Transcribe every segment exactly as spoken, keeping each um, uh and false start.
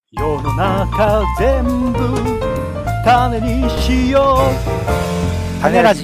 世の中全部種にしよう。種ラジ。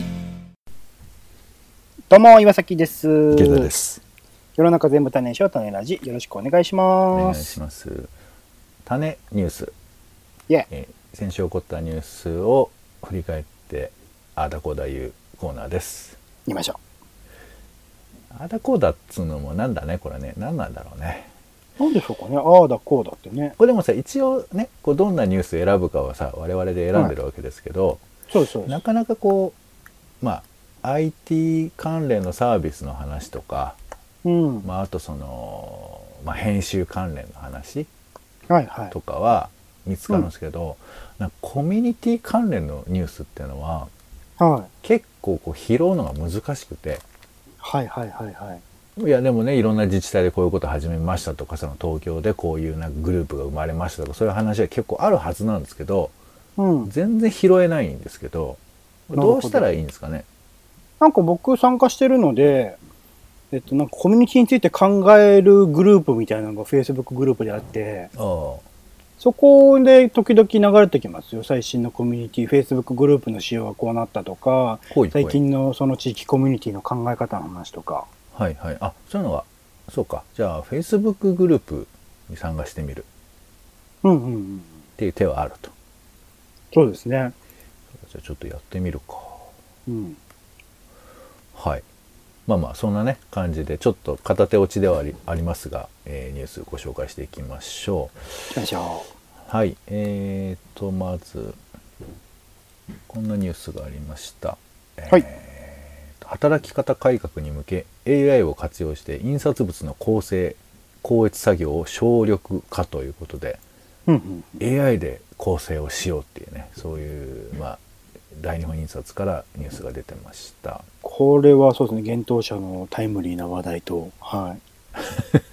どうも岩崎です。 池田です。 世の中全部種にしよう。種ラジ、よろしくお願いします。 お願いします。種ニュース、 yeah. えー、先週起こったニュースを振り返ってあーだこーだ言うコーナーです。 言いましょう。あーだこーだっつうのもなんだねこれね、何なんだろうね。 なんでしょうかね。ああだこうだってね。 これでもさ、一応ね、こうどんなニュース選ぶかはさ我々で選んでるわけですけど、はい、 そうですそうです。 なかなかこうまあ アイティー 関連のサービスの話とか、 うんまあ、あとその、まあ、編集関連の話とかはは見つかるんですけど、はいはい、なんかコミュニティ関連のニュースっていうのは、はい、結構こう拾うのが難しくて、 はいはいはいはい。 いやでもね、いろんな自治体でこういうこと始めましたとか、その東京でこういうなんかグループが生まれましたとか、そういう話は結構あるはずなんですけど、うん、全然拾えないんですけど、どうしたらいいんですかね。 なんか僕参加してるので、えっと、なんかコミュニティについて考えるグループみたいなのが Facebook グループであって、ああ、そこで時々流れてきますよ。最新のコミュニティ、Facebook グループの仕様がこうなったとか、ほいほい、最近のその地域コミュニティの考え方の話とか。 はいはい。あ、そういうのが、そうか。じゃあ Facebook グループに参加してみる。 うんうんうん。 っていう手はあると。 そうですね。 じゃあちょっとやってみるか。 うん。 はい。まあまあそんなね感じでちょっと片手落ちではあり、ありますが、えー、ニュースご紹介していきましょう。 いきましょう。はい。えーとまずこんなニュースがありました。はい。えー働き方改革に向け エーアイ を活用して印刷物の構成校閲作業を省力化ということで、うんうん、エーアイ で構成をしようっていうね、そういうまあ大日本印刷からニュースが出てました。 これはそうですね、幻冬舎のタイムリーな話題と、はい、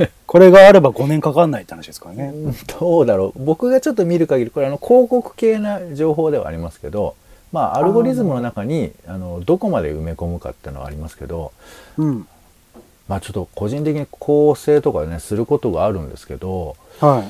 これがあればごねんかかんないって話ですからね。 どうだろう、僕がちょっと見る限りこれあの広告系な情報ではありますけど、まあアルゴリズムの中にあのどこまで埋め込むかっていうのはありますけど、うん、まあちょっと個人的に構成とかねすることがあるんですけど、はい、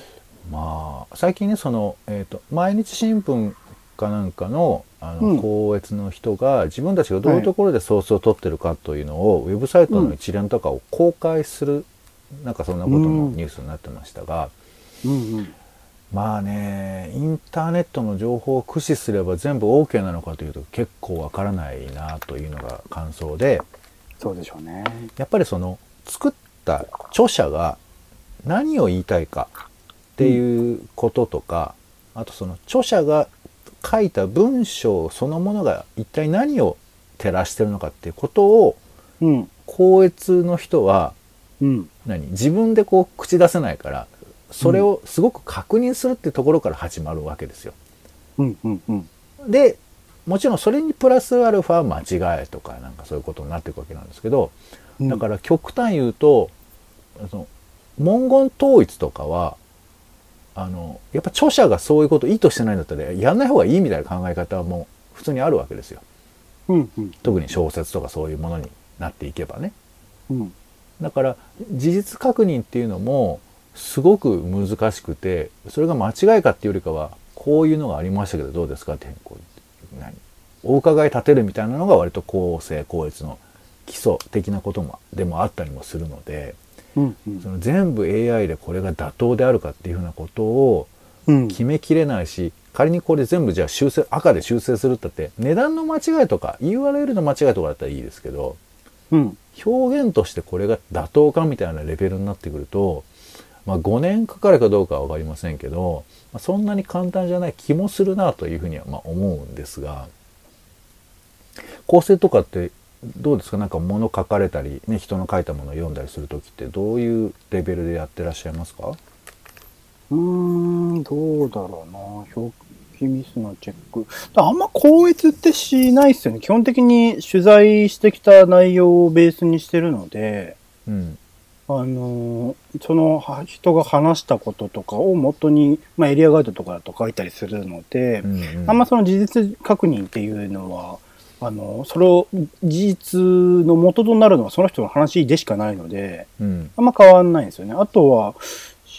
まあ最近ねその、えーと、毎日新聞かなんかのあの校閲の人が自分たちがどういうところでソースを取ってるかというのを、はい、ウェブサイトの一覧とかを公開する、うん、なんかそんなことのニュースになってましたが、うんうん、まあね、インターネットの情報を駆使すれば全部 OK なのかというと結構わからないなというのが感想で、 そうでしょうね。 やっぱりその作った著者が何を言いたいかっていうこととか、うん、あとその著者が書いた文章そのものが一体何を照らしてるのかっていうことを、うん、校閲の人は、うん、何自分でこう口出せないからそれをすごく確認するっていうところから始まるわけですよ。うんうんうん、でもちろんそれにプラスアルファ間違いとかなんかそういうことになっていくわけなんですけど、うん、だから極端言うとその文言統一とかはあのやっぱ著者がそういうことを意図してないんだったらやんない方がいいみたいな考え方はもう普通にあるわけですよ。うんうん、特に小説とかそういうものになっていけばね。うん、だから事実確認っていうのもすごく難しくて、それが間違いかっていうよりかはこういうのがありましたけどどうですかってこう何お伺い立てるみたいなのが割と公正公閲の基礎的なこともでもあったりもするので、うんうん、その全部 エーアイ でこれが妥当であるかっていうふうなことを決めきれないし、うん、仮にこれ全部じゃあ修正赤で修正するったって値段の間違いとか ユーアールエル の間違いとかだったらいいですけど、うん、表現としてこれが妥当かみたいなレベルになってくると、まあ、ごねんかかるかどうかは分かりませんけど、まあ、そんなに簡単じゃない気もするなというふうにはまあ思うんですが、構成とかってどうですか？なんか物書かれたり、ね、人の書いたものを読んだりするときってどういうレベルでやってらっしゃいますか？ うーん、どうだろうな。表記ミスのチェック。あんま校閲ってしないですよね。基本的に取材してきた内容をベースにしてるので、うん、あのその人が話したこととかを元に、まあ、エリアガイドとかだと書いたりするので、うんうん、あんまその事実確認っていうのはあのそれを事実の元となるのはその人の話でしかないので、うん、あんま変わんないんですよね。あとは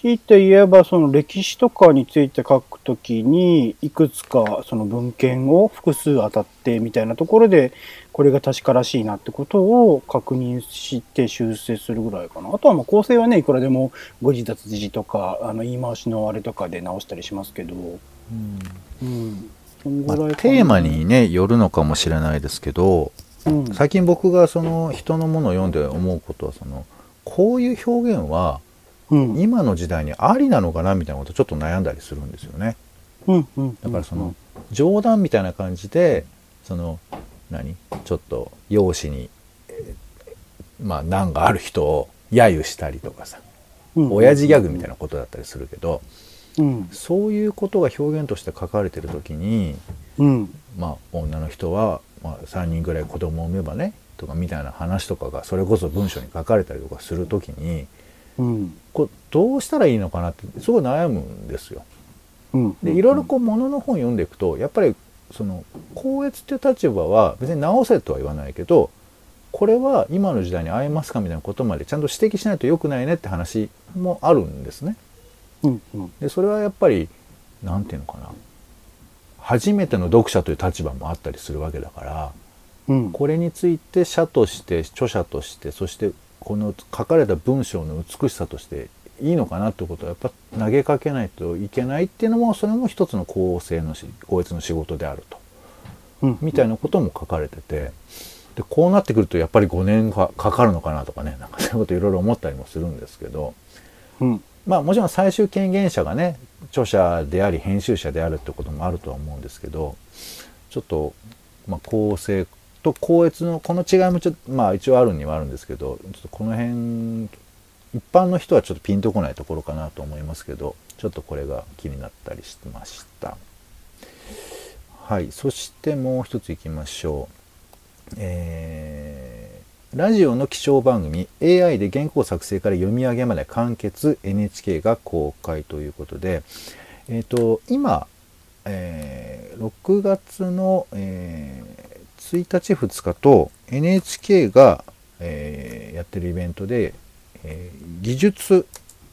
強いて言えば、その歴史とかについて書くときに、いくつかその文献を複数当たってみたいなところで、これが確からしいなってことを確認して修正するぐらいかな。あとはまあ構成はね、いくらでも誤字脱字とか、あの言い回しのあれとかで直したりしますけど、うん。そんぐまあらいかな。 テーマにね、よるのかもしれないですけど、 うん、 最近僕がその人のものを読んで思うことは、その、こういう表現は、 うん、 今の時代にありなのかなみたいなことをちょっと悩んだりするんですよね。 うん、うん。 だからその冗談みたいな感じでその何ちょっと容姿に、えーまあ難がある人を揶揄したりとかさ、 うん、 親父ギャグみたいなことだったりするけど、 うん、 そういうことが表現として書かれてる時に、 うん、 まあ女の人は、まあ、さんにんぐらい子供を産めばねとかみたいな話とかがそれこそ文章に書かれたりとかする時に、 うん、 こうどうしたらいいのかなってすごい悩むんですよ。 うん。 でいろいろこう物の本読んでいくとやっぱりその校閲っていう立場は別に直せとは言わないけど、これは今の時代に合いますかみたいなことまでちゃんと指摘しないと良くないねって話もあるんですね。 うんうん、 でそれはやっぱりなんていうのかな、初めての読者という立場もあったりするわけだから、 うん、 これについて者として著者としてそしてこの書かれた文章の美しさとしていいのかなってことをやっぱ投げかけないといけないっていうのも、それも一つの校正のし校閲の仕事であると、 うん、 みたいなことも書かれてて、でこうなってくるとやっぱりごねんかかかるのかなとかね、なんかそういうこといろいろ思ったりもするんですけど、 うん、 まあもちろん最終権限者がね著者であり編集者であるってこともあるとは思うんですけど、ちょっと、まあ、校正と校閲のこの違いもちょっとまあ一応あるにはあるんですけど、ちょっとこの辺一般の人はちょっとピンとこないところかなと思いますけど、ちょっとこれが気になったりしてました。はい、そしてもう一ついきましょう。えー、ラジオの気象番組 エーアイ で原稿作成から読み上げまで完結 エヌエイチケー が公開ということで、えーと、今、えー、ろくがつの、えー、ついたちふつかと エヌエイチケー が、えー、やってるイベントで、えー、技術、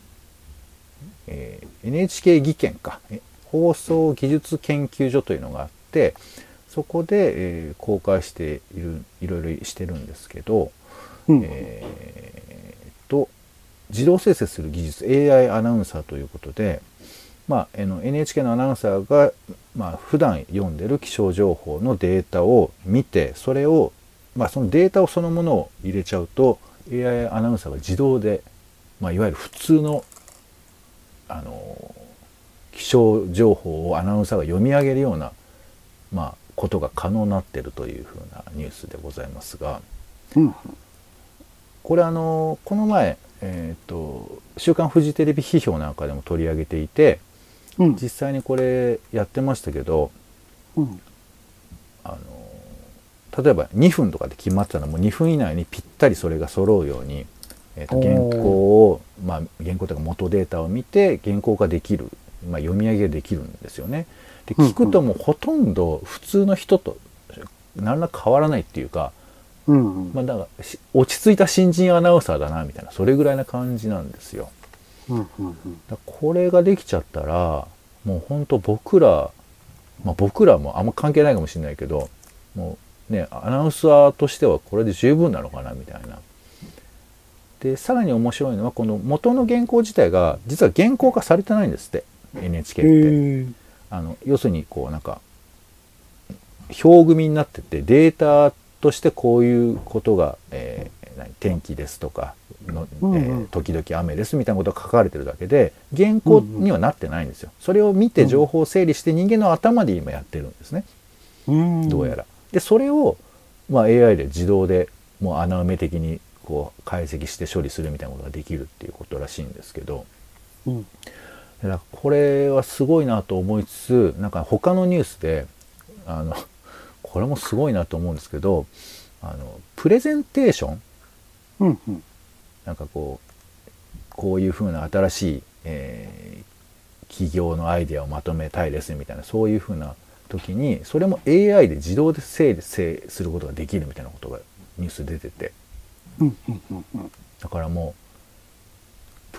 えー、エヌエイチケー 技研か放送技術研究所というのがあって、そこで、えー、公開しているいろいろしてるんですけど、 うん、 えー、と自動生成する技術 エーアイ アナウンサーということで、まあ、エヌエイチケー のアナウンサーが、まあ、普段読んでる気象情報のデータを見て、それを、まあ、そのデータをそのものを入れちゃうと エーアイ アナウンサーが自動で、まあ、いわゆる普通の、あの気象情報をアナウンサーが読み上げるような、まあ、ことが可能になっているというふうなニュースでございますが、 うん、 これあのこの前、えーと「週刊フジテレビ批評」なんかでも取り上げていて、 うん、 実際にこれやってましたけど、 うん、 あの例えばにふんとかで決まってたらもうにふん以内にぴったりそれが揃うように、えーと原稿を、まあ、原稿というか元データを見て原稿ができる、まあ、読み上げできるんですよね。で聞くともうほとんど普通の人と何ら変わらないっていうか、 うんうん、 まあ、だから落ち着いた新人アナウンサーだなみたいな、それぐらいな感じなんですよ。 うんうんうん、 だこれができちゃったらもう本当僕ら、まあ、僕らもあんま関係ないかもしれないけど、もうねアナウンサーとしてはこれで十分なのかなみたいな。でさらに面白いのはこの元の原稿自体が実は原稿化されてないんですって エヌエイチケー って。あの要するにこうなんか表組になってて、データとしてこういうことが、えー、天気ですとかの、 うんうんえー、時々雨ですみたいなことが書かれてるだけで原稿にはなってないんですよ。それを見て情報を整理して人間の頭で今やってるんですね、 うん、 どうやら。でそれを、まあ、エーアイ で自動でもう穴埋め的にこう解析して処理するみたいなことができるっていうことらしいんですけど、 うん、 だからこれはすごいなと思いつつ、なんか他のニュースであのこれもすごいなと思うんですけど、あのプレゼンテーション、 うんうん、 なんかこうこういう風な新しい、えー、企業のアイデアをまとめたいですみたいな、そういう風な時にそれも エーアイ で自動で整理することができるみたいなことがニュース出てて、 うんうんうんうん、 だからもう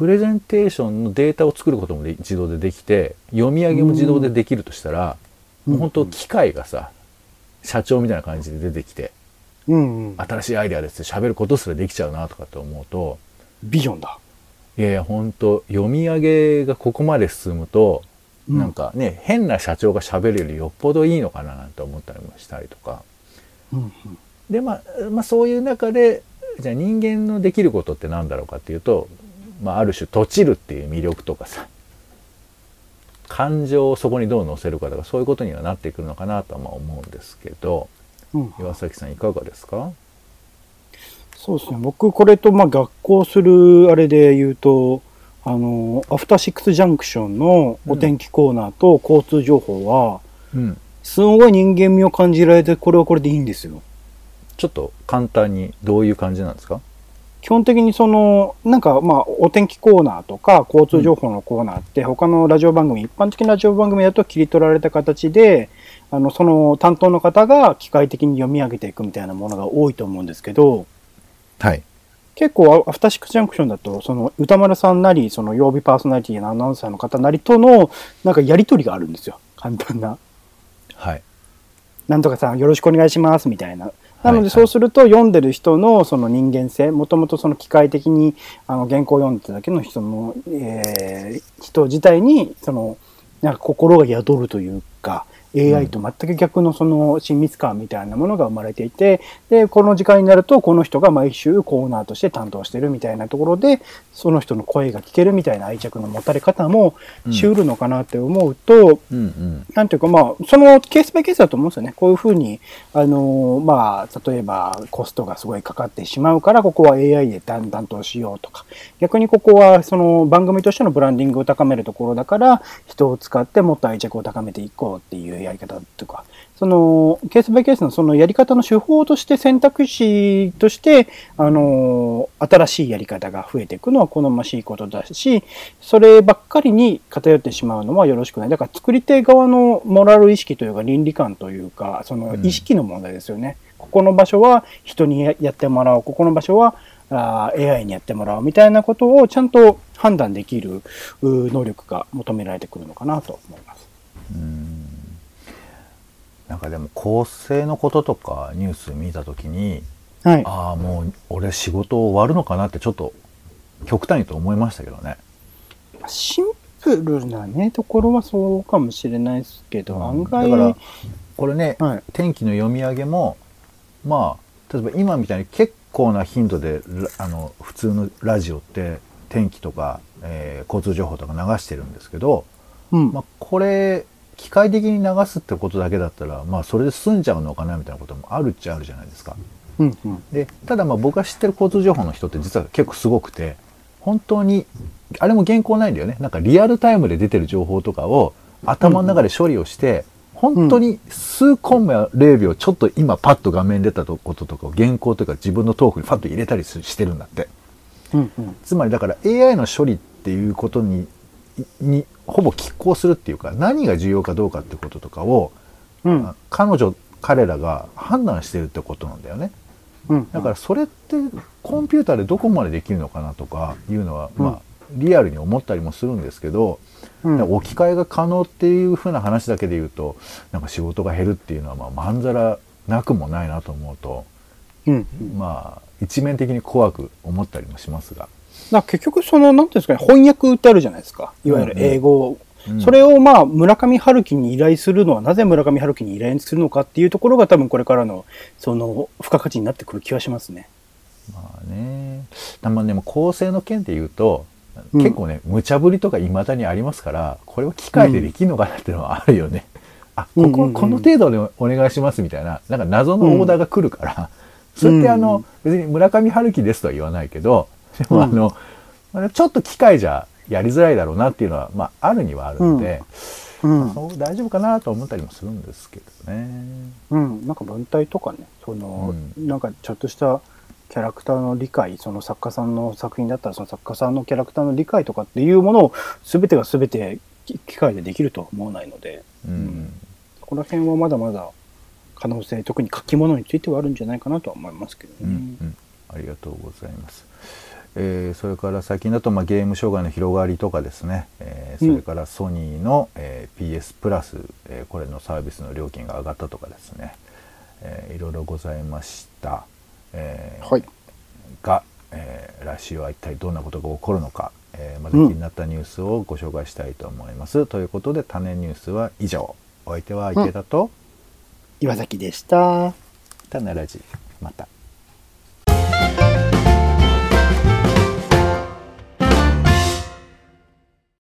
プレゼンテーションのデータを作ることもで自動でできて、読み上げも自動でできるとしたら、もう本当機械がさ、社長みたいな感じで出てきて、 うんうん、 新しいアイデアですって喋ることすらできちゃうなとかって思うと、 ビジョンだ。 いやいや本当読み上げがここまで進むと、うん、なんかね変な社長が喋るよりよっぽどいいのかななんて思ったりもしたりとか、 うんうん、 で、まあ、まあそういう中でじゃあ人間のできることって何だろうかっていうと、まあ、ある種閉じるっていう魅力とかさ、感情をそこにどう乗せるかとか、そういうことにはなってくるのかなとはまあ思うんですけど、うん、岩崎さんいかがですか？ そうですね、僕これとまあ学校するあれで言うと、あのアフターシックスジャンクションのお天気コーナーと交通情報は、うん、すごい人間味を感じられて、これはこれでいいんですよ。 ちょっと簡単にどういう感じなんですか？ 基本的にそのなんかまあお天気コーナーとか交通情報のコーナーって他のラジオ番組、一般的なラジオ番組だと切り取られた形で、あのその担当の方が機械的に読み上げていくみたいなものが多いと思うんですけど、 はい、 結構アフターシックスジャンクションだとその歌丸さんなりその曜日パーソナリティのアナウンサーの方なりとのなんかやり取りがあるんですよ、簡単な。 はい。 なんとかさんよろしくお願いしますみたいな。なのでそうすると読んでる人のその人間性、もともとその機械的にあの原稿を読んでただけの人の、えー、人自体にそのなんか心が宿るというか、エーアイ と全く逆のその親密感みたいなものが生まれていて、で、この時間になるとこの人が毎週コーナーとして担当してるみたいなところで、その人の声が聞けるみたいな愛着の持たれ方もしうるのかなって思うと、うんうんうん、なんていうかまあ、そのケースバイケースだと思うんですよね。こういうふうに、あの、まあ、例えばコストがすごいかかってしまうから、ここは エーアイ で担当しようとか、逆にここはその番組としてのブランディングを高めるところだから、人を使ってもっと愛着を高めていこうっていうやり方とか、そのケースバイケースのそのやり方の手法として選択肢としてあの新しいやり方が増えていくのは好ましいことだし、そればっかりに偏ってしまうのはよろしくない。だから作り手側のモラル意識というか倫理観というか、その意識の問題ですよね。うん、ここの場所は人にやってもらおう、ここの場所はあ エーアイ にやってもらおうみたいなことをちゃんと判断できる能力が求められてくるのかなと思います。 うーん、なんかでも構成のこととかニュース見たときに、はい、ああもう俺仕事終わるのかなってちょっと極端にと思いましたけどね。 シンプルなねところはそうかもしれないですけど、うん、案外だからこれね、はい、天気の読み上げもまあ例えば今みたいに結構な頻度であの普通のラジオって天気とか、えー、交通情報とか流してるんですけど、うんまあ、これ機械的に流すってことだけだったらまあそれで済んじゃうのかなみたいなこともあるっちゃあるじゃないですか。うんうん、でただまあ僕が知ってる交通情報の人って実は結構すごくて、本当にあれも原稿ないんだよね。なんかリアルタイムで出てる情報とかを頭の中で処理をして、うん、本当に数コンマゼロびょうちょっと今パッと画面に出たこととかを原稿というか自分のトークにパッと入れたりしてるんだって、うんうん、つまりだから エーアイ の処理っていうことににほぼ拮抗するっていうか、何が重要かどうかってこととかを、うん、彼女彼らが判断してるってことなんだよね。うん、だからそれってコンピューターでどこまでできるのかなとかいうのは、うん、まあリアルに思ったりもするんですけど、うん、置き換えが可能っていう風な話だけで言うとなんか仕事が減るっていうのはまあまんざらなくもないなと思うと、うんうん、まあ一面的に怖く思ったりもしますが、 だ結局その何ていうんですかね、翻訳ってあるじゃないですか、いわゆる英語、うんうん、それをまあ村上春樹に依頼するのはなぜ村上春樹に依頼するのかっていうところが多分これからのその付加価値になってくる気はしますね。 まあね、たまにでも構成の件で言うと、うん、結構ね無茶ぶりとか未だにありますから、これを機械でできるのかなっていうのはあるよね。うん、あここはこの程度でお願いしますみたいな、なんか謎のオーダーが来るから、うん、それってあの別に村上春樹ですとは言わないけど、でもあの、うん、ちょっと機械じゃやりづらいだろうなっていうのは、まあ、あるにはあるので、うんうん、大丈夫かなと思ったりもするんですけどね。 うん、なんか文体とかね、その、うん、なんかちょっとしたキャラクターの理解、その作家さんの作品だったらその作家さんのキャラクターの理解とかっていうものを全てが全て機械でできるとは思わないので、うんうん、そこら辺はまだまだ可能性、特に書き物についてはあるんじゃないかなとは思いますけどね。うんうん、 ありがとうございます。 えーそれから最近だとまあゲーム障害の広がりとかですね、えーそれからソニーの、えー ピーエス プラス、えーこれのサービスの料金が上がったとかですね、えーいろいろございました、えーはい。 が、えー来週は一体どんなことが起こるのか、えーまた気になったニュースをご紹介したいと思います、うん、ということで種ニュースは以上。お相手は池田と、 岩崎でした。 種ラジまた。